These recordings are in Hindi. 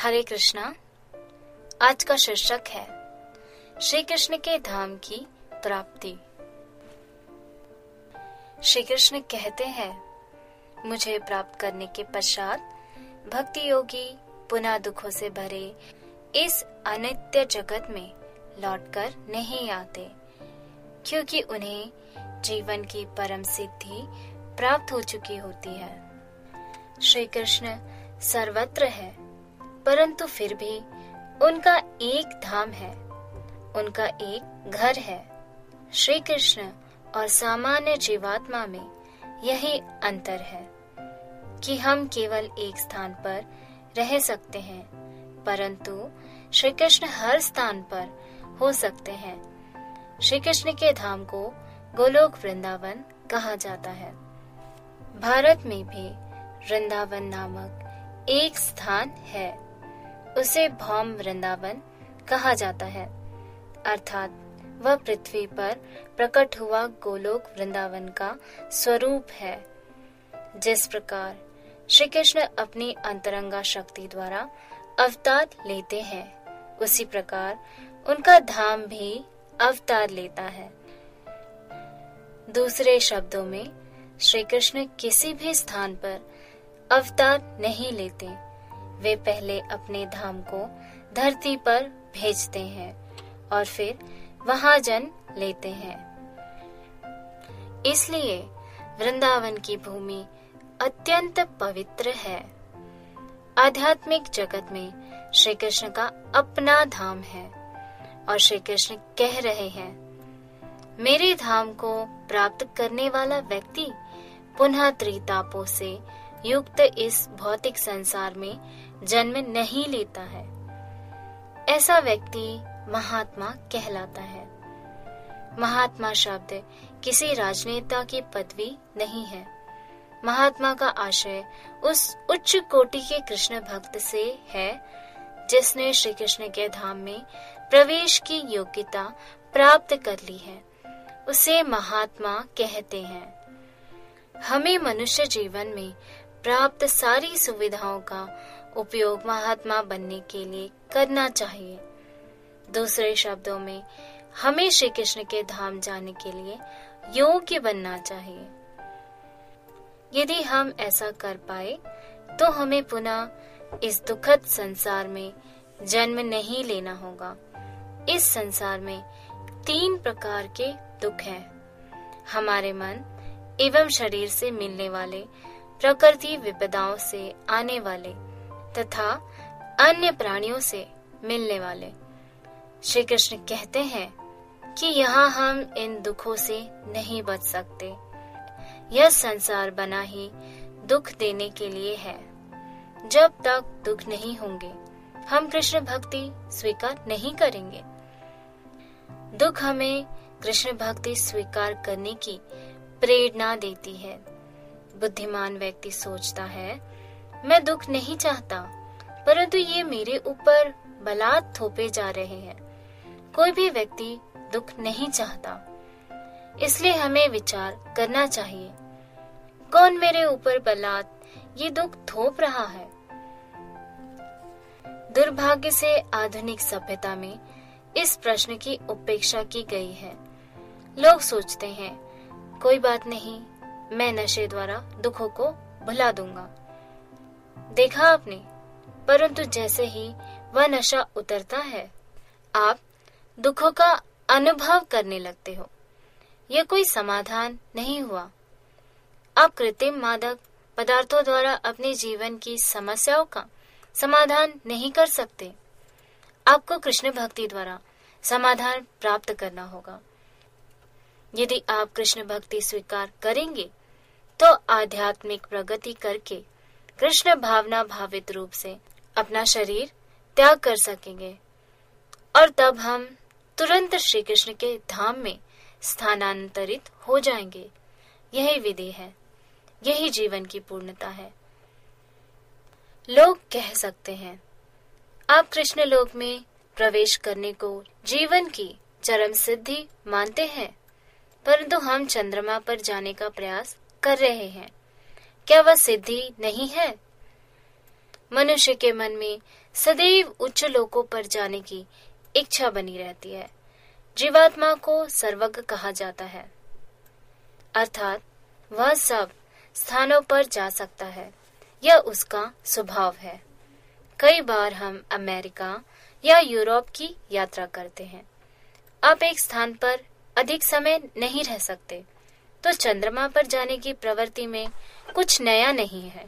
हरे कृष्णा। आज का शीर्षक है श्री कृष्ण के धाम की प्राप्ति। श्री कृष्ण कहते हैं, मुझे प्राप्त करने के पश्चात भक्ति योगी पुनः दुखों से भरे इस अनित्य जगत में लौटकर नहीं आते, क्योंकि उन्हें जीवन की परम सिद्धि प्राप्त हो चुकी होती है। श्री कृष्ण सर्वत्र है, परंतु फिर भी उनका एक धाम है, उनका एक घर है। श्री कृष्ण और सामान्य जीवात्मा में यही अंतर है कि हम केवल एक स्थान पर रह सकते हैं, परंतु श्री कृष्ण हर स्थान पर हो सकते हैं। श्री कृष्ण के धाम को गोलोक वृंदावन कहा जाता है। भारत में भी वृंदावन नामक एक स्थान है, उसे भौम वृंदावन कहा जाता है, अर्थात वह पृथ्वी पर प्रकट हुआ गोलोक वृंदावन का स्वरूप है। जिस प्रकार श्री कृष्ण अपनी अंतरंगा शक्ति द्वारा अवतार लेते हैं, उसी प्रकार उनका धाम भी अवतार लेता है। दूसरे शब्दों में श्री कृष्ण किसी भी स्थान पर अवतार नहीं लेते, वे पहले अपने धाम को धरती पर भेजते हैं और फिर वहां जन्म लेते हैं। इसलिए वृंदावन की भूमि अत्यंत पवित्र है। आध्यात्मिक जगत में श्री कृष्ण का अपना धाम है और श्री कृष्ण कह रहे हैं, मेरे धाम को प्राप्त करने वाला व्यक्ति पुनः त्रितापों से युक्त इस भौतिक संसार में जन्म नहीं लेता है। ऐसा व्यक्ति महात्मा कहलाता है। महात्मा शब्द किसी राजनेता की पदवी नहीं है। महात्मा का आशय उस उच्च कोटि के कृष्ण भक्त से है जिसने श्री कृष्ण के धाम में प्रवेश की योग्यता प्राप्त कर ली है, उसे महात्मा कहते हैं। हमें मनुष्य जीवन में प्राप्त सारी सुविधाओं का उपयोग महात्मा बनने के लिए करना चाहिए। दूसरे शब्दों में हमें श्री कृष्ण के धाम जाने के लिए योग्य बनना चाहिए। यदि हम ऐसा कर पाए तो हमें पुनः इस दुखद संसार में जन्म नहीं लेना होगा। इस संसार में 3 प्रकार के दुख हैं। हमारे मन एवं शरीर से मिलने वाले, प्रकृति विपदाओं से आने वाले तथा अन्य प्राणियों से मिलने वाले। श्री कृष्ण कहते हैं कि यहाँ हम इन दुखों से नहीं बच सकते। यह संसार बना ही दुख देने के लिए है। जब तक दुख नहीं होंगे, हम कृष्ण भक्ति स्वीकार नहीं करेंगे। दुख हमें कृष्ण भक्ति स्वीकार करने की प्रेरणा देती है। बुद्धिमान व्यक्ति सोचता है, मैं दुख नहीं चाहता, परंतु ये मेरे ऊपर बलात् थोपे जा रहे हैं। कोई भी व्यक्ति दुख नहीं चाहता, इसलिए हमें विचार करना चाहिए, कौन मेरे ऊपर बलात् ये दुख थोप रहा है। दुर्भाग्य से आधुनिक सभ्यता में इस प्रश्न की उपेक्षा की गई है। लोग सोचते हैं, कोई बात नहीं, मैं नशे द्वारा दुखों को भुला दूंगा। देखा आपने, परंतु जैसे ही वह नशा उतरता है, आप दुखों का अनुभव करने लगते हो। यह कोई समाधान नहीं हुआ। आप कृत्रिम मादक पदार्थों द्वारा अपने जीवन की समस्याओं का समाधान नहीं कर सकते। आपको कृष्ण भक्ति द्वारा समाधान प्राप्त करना होगा। यदि आप कृष्ण भक्ति स्वीकार करेंगे तो आध्यात्मिक प्रगति करके कृष्ण भावना भावित रूप से अपना शरीर त्याग कर सकेंगे और तब हम तुरंत श्री कृष्ण के धाम में स्थानांतरित हो जाएंगे। यही विधि है, यही जीवन की पूर्णता है। लोग कह सकते हैं, आप कृष्ण लोक में प्रवेश करने को जीवन की चरम सिद्धि मानते हैं, परंतु हम चंद्रमा पर जाने का प्रयास कर रहे हैं। क्या वह सिद्धि नहीं है? मनुष्य के मन में सदैव उच्च लोकों पर जाने की इच्छा बनी रहती है। जीवात्मा को सर्वज्ञ कहा जाता है, अर्थात वह सब स्थानों पर जा सकता है, यह उसका स्वभाव है। कई बार हम अमेरिका या यूरोप की यात्रा करते हैं। आप एक स्थान पर अधिक समय नहीं रह सकते, तो चंद्रमा पर जाने की प्रवृत्ति में कुछ नया नहीं है।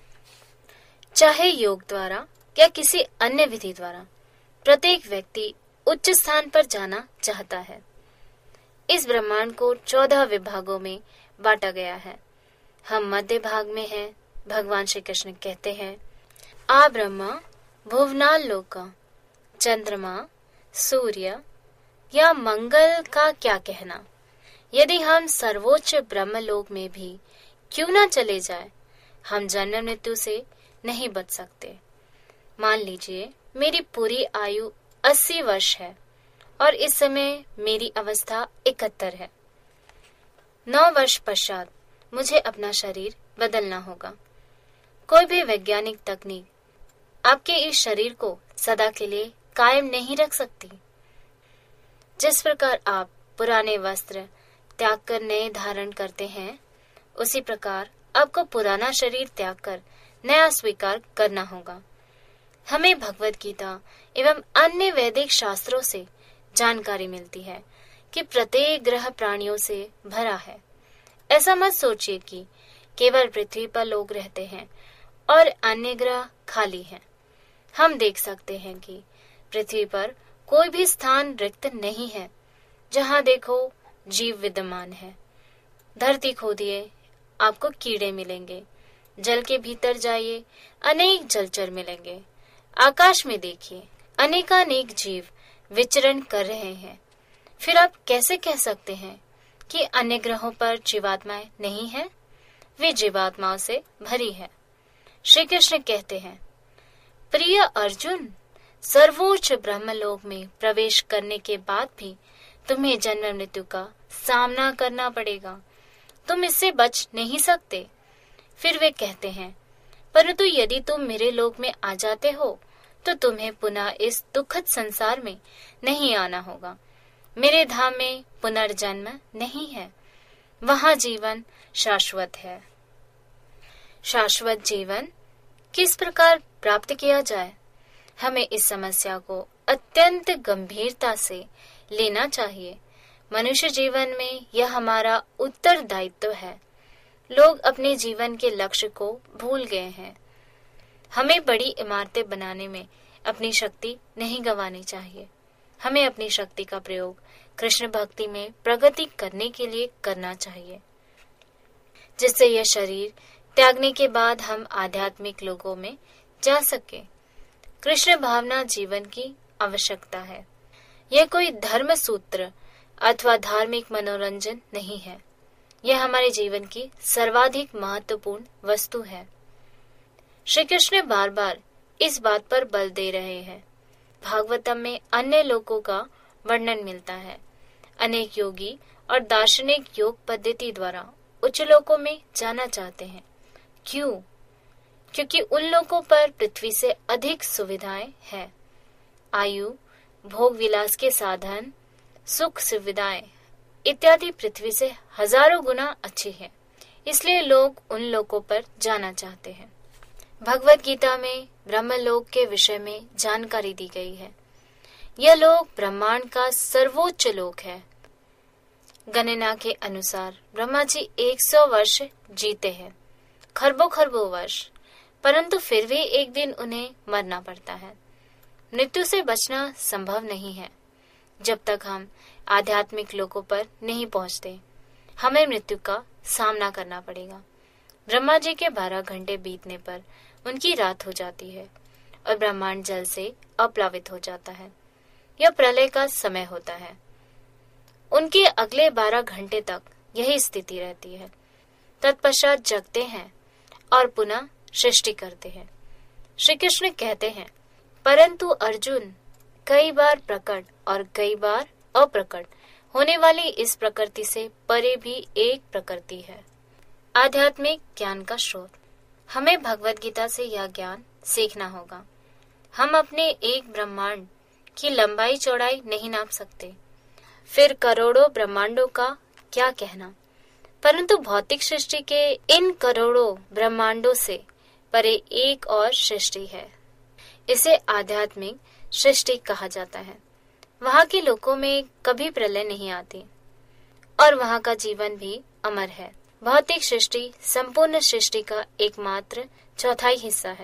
चाहे योग द्वारा या किसी अन्य विधि द्वारा, प्रत्येक व्यक्ति उच्च स्थान पर जाना चाहता है। इस ब्रह्मांड को 14 विभागों में बांटा गया है। हम मध्य भाग में हैं। भगवान श्री कृष्ण कहते हैं, आ ब्रह्मा भुवनाल लोका, चंद्रमा, सूर्य या मंगल का क्या कहना। यदि हम सर्वोच्च ब्रह्मलोक में भी क्यों न चले जाए, हम जन्म मृत्यु से नहीं बच सकते। मान लीजिए मेरी पूरी आयु 80 वर्ष है और इस समय मेरी अवस्था 71 है। 9 वर्ष पश्चात मुझे अपना शरीर बदलना होगा। कोई भी वैज्ञानिक तकनीक आपके इस शरीर को सदा के लिए कायम नहीं रख सकती। जिस प्रकार आप पुराने वस्त्र त्याग कर नए धारण करते हैं, उसी प्रकार आपको पुराना शरीर त्याग कर नया स्वीकार करना होगा। हमें भगवत गीता एवं अन्य वैदिक शास्त्रों से जानकारी मिलती है कि प्रत्येक ग्रह प्राणियों से भरा है। ऐसा मत सोचिए कि केवल पृथ्वी पर लोग रहते हैं और अन्य ग्रह खाली हैं। हम देख सकते हैं कि पृथ्वी पर कोई भी स्थान रिक्त नहीं है। जहाँ देखो जीव विद्यमान है। धरती खोदिए, आपको कीड़े मिलेंगे। जल के भीतर जाइए, अनेक जलचर मिलेंगे। आकाश में देखिए, अनेकानेक जीव विचरण कर रहे हैं। फिर आप कैसे कह सकते हैं कि अन्य ग्रहों पर जीवात्माएं नहीं है? वे जीवात्माओं से भरी है। श्री कृष्ण कहते हैं, प्रिय अर्जुन, सर्वोच्च ब्रह्मलोक में प्रवेश करने के बाद भी तुम्हें जन्म मृत्यु का सामना करना पड़ेगा। तुम इससे बच नहीं सकते। फिर वे कहते हैं, परंतु यदि तुम मेरे लोक में आ जाते हो तो तुम्हें पुनः इस दुखद संसार में नहीं आना होगा। मेरे धाम में पुनर्जन्म नहीं है, वहाँ जीवन शाश्वत है। शाश्वत जीवन किस प्रकार प्राप्त किया जाए? हमें इस समस्या को अत्यंत गंभीरता से लेना चाहिए। मनुष्य जीवन में यह हमारा उत्तरदायित्व है। लोग अपने जीवन के लक्ष्य को भूल गए हैं। हमें बड़ी इमारतें बनाने में अपनी शक्ति नहीं गंवानी चाहिए। हमें अपनी शक्ति का प्रयोग कृष्ण भक्ति में प्रगति करने के लिए करना चाहिए, जिससे यह शरीर त्यागने के बाद हम आध्यात्मिक लोगों में जा सके। कृष्ण भावना जीवन की आवश्यकता है। यह कोई धर्म सूत्र अथवा धार्मिक मनोरंजन नहीं है। यह हमारे जीवन की सर्वाधिक महत्वपूर्ण वस्तु है। श्री कृष्ण बार बार इस बात पर बल दे रहे हैं। भागवतम में अन्य लोकों का वर्णन मिलता है। अनेक योगी और दार्शनिक योग पद्धति द्वारा उच्च लोकों में जाना चाहते हैं। क्यों? क्योंकि उन लोगों पर पृथ्वी से अधिक सुविधाएं हैं। आयु, भोग विलास के साधन, सुख सुविधाएं इत्यादि पृथ्वी से हजारों गुना अच्छी है। इसलिए लोग उन लोकों पर जाना चाहते हैं। भगवत गीता में ब्रह्मलोक के विषय में जानकारी दी गई है। यह लोक ब्रह्मांड का सर्वोच्च लोक है। गणना के अनुसार ब्रह्मा जी 100 वर्ष जीते हैं, खरबों खरबों वर्ष, परंतु फिर भी एक दिन उन्हें मरना पड़ता है। मृत्यु से बचना संभव नहीं है। जब तक हम आध्यात्मिक लोकों पर नहीं पहुंचते, हमें मृत्यु का सामना करना पड़ेगा। ब्रह्मा जी के 12 घंटे बीतने पर उनकी रात हो जाती है और ब्रह्मांड जल से अप्लावित हो जाता है। यह प्रलय का समय होता है। उनके अगले 12 घंटे तक यही स्थिति रहती है। तत्पश्चात जगते हैं और पुनः सृष्टि करते हैं। श्री कृष्ण कहते हैं, परंतु अर्जुन, कई बार प्रकट और कई बार अप्रकट होने वाली इस प्रकृति से परे भी एक प्रकृति है। आध्यात्मिक ज्ञान का स्रोत। हमें भगवत गीता से यह ज्ञान सीखना होगा। हम अपने एक ब्रह्मांड की लंबाई चौड़ाई नहीं नाप सकते, फिर करोड़ों ब्रह्मांडों का क्या कहना। परंतु भौतिक सृष्टि के इन करोड़ों ब्रह्मांडों से परे एक और सृष्टि है। इसे आध्यात्मिक सृष्टि कहा जाता है। वहाँ के लोगों में कभी प्रलय नहीं आती और वहाँ का जीवन भी अमर है। भौतिक सृष्टि संपूर्ण सृष्टि का एकमात्र चौथाई हिस्सा है।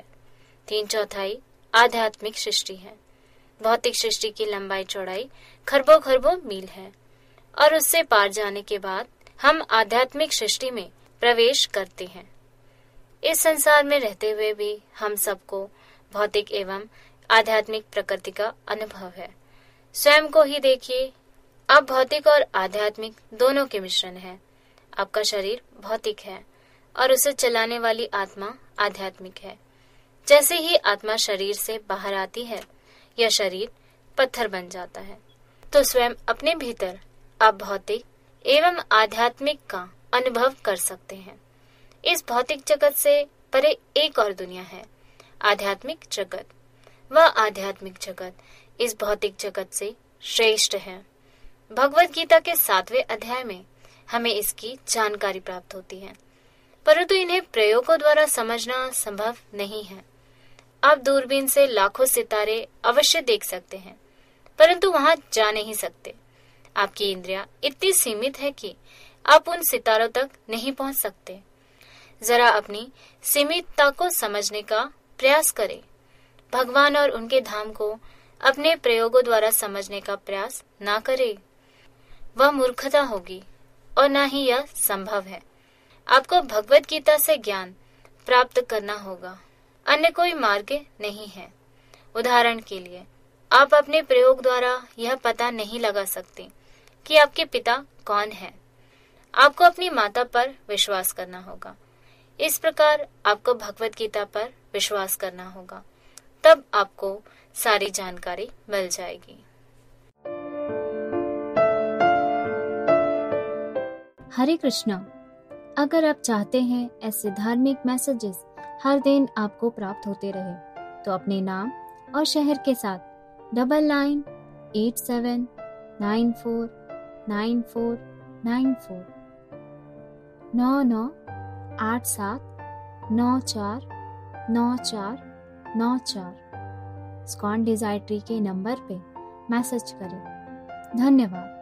3/4 आध्यात्मिक सृष्टि है। भौतिक सृष्टि की लंबाई चौड़ाई खरबों खरबों मील है और उससे पार जाने के बाद हम आध्यात्मिक सृष्टि में प्रवेश करते हैं। इस संसार में रहते हुए भी हम सबको भौतिक एवं आध्यात्मिक प्रकृति का अनुभव है। स्वयं को ही देखिए, आप भौतिक और आध्यात्मिक दोनों के मिश्रण है। आपका शरीर भौतिक है और उसे चलाने वाली आत्मा आध्यात्मिक है। जैसे ही आत्मा शरीर से बाहर आती है, यह शरीर पत्थर बन जाता है। तो स्वयं अपने भीतर आप भौतिक एवं आध्यात्मिक का अनुभव कर सकते हैं। इस भौतिक जगत से परे एक और दुनिया है, आध्यात्मिक जगत। वह आध्यात्मिक जगत इस भौतिक जगत से श्रेष्ठ है। भगवत गीता के 7वें अध्याय में हमें इसकी जानकारी प्राप्त होती है, परंतु इन्हें प्रयोगों द्वारा समझना संभव नहीं है। आप दूरबीन से लाखों सितारे अवश्य देख सकते हैं, परंतु वहां जा नहीं सकते। आपकी इंद्रियां इतनी सीमित है कि आप उन सितारों तक नहीं पहुंच सकते। जरा अपनी सीमितता को समझने का प्रयास करें। भगवान और उनके धाम को अपने प्रयोगों द्वारा समझने का प्रयास ना करें। वह मूर्खता होगी और ना ही यह संभव है। आपको भगवत गीता से ज्ञान प्राप्त करना होगा, अन्य कोई मार्ग नहीं है। उदाहरण के लिए, आप अपने प्रयोग द्वारा यह पता नहीं लगा सकते कि आपके पिता कौन है। आपको अपनी माता पर विश्वास करना होगा। इस प्रकार आपको भगवत गीता पर विश्वास करना होगा, तब आपको सारी जानकारी मिल जाएगी। हरे कृष्णा। अगर आप चाहते हैं ऐसे धार्मिक मैसेजेस हर दिन आपको प्राप्त होते रहे, तो अपने नाम और शहर के साथ 9987949494 9987949494 स्कॉन डिजायर ट्री के नंबर पे मैसेज करें। धन्यवाद।